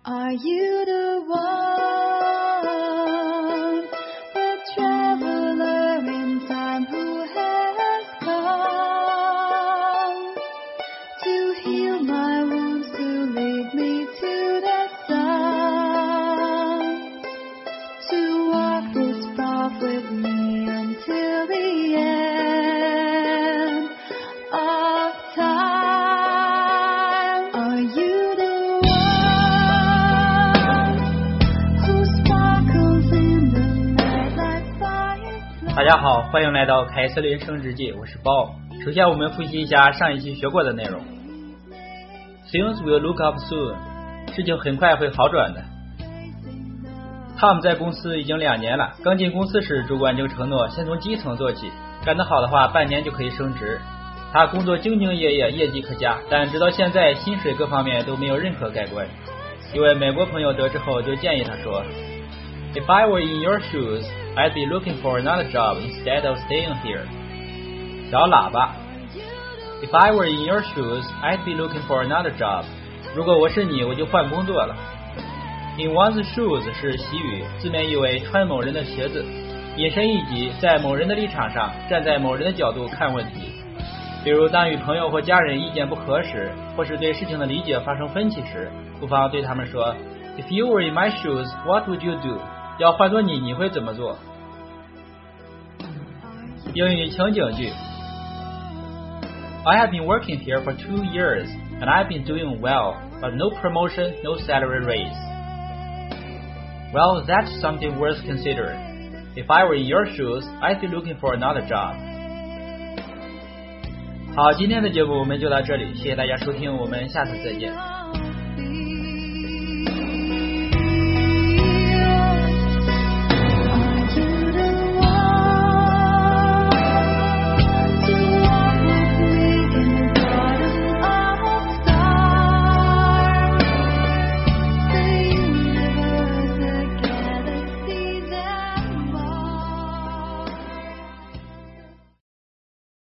Are you the one, the traveler in time who has come to heal my wounds, to lead me to the sun, to walk this path with me until the end of time? Are you the 大家好，欢迎来到凯瑟琳生日记，我是包。首先我们复习一下上一期学过的内容。Things will look up soon， 事情很快会好转的。Tom 在公司已经2年了，刚进公司时主管就承诺先从基层做起，干得好的话半年就可以升职。他工作兢兢业业，业绩可嘉，但直到现在薪水各方面都没有任何改观。一位美国朋友得知后就建议他说， If I were in your shoes, I'd be looking for another job instead of staying here. 小喇叭 If I were in your shoes, I'd be looking for another job. 如果我是你，我就换工作了。In one's shoes 是习语，字面意为穿某人的鞋子，引申一级，在某人的立场上，站在某人的角度看问题。比如当与朋友或家人意见不合时，或是对事情的理解发生分歧时，不妨对他们说 If you were in my shoes, what would you do? 要换作你会怎么做？英语情景句 I have been working here for 2 years and I've been doing well, but no promotion, no salary raise. Well, that's something worth considering. If I were in your shoes, I'd be looking for another job. 好，今天的节目我们就到这里，谢谢大家收听，我们下次再见。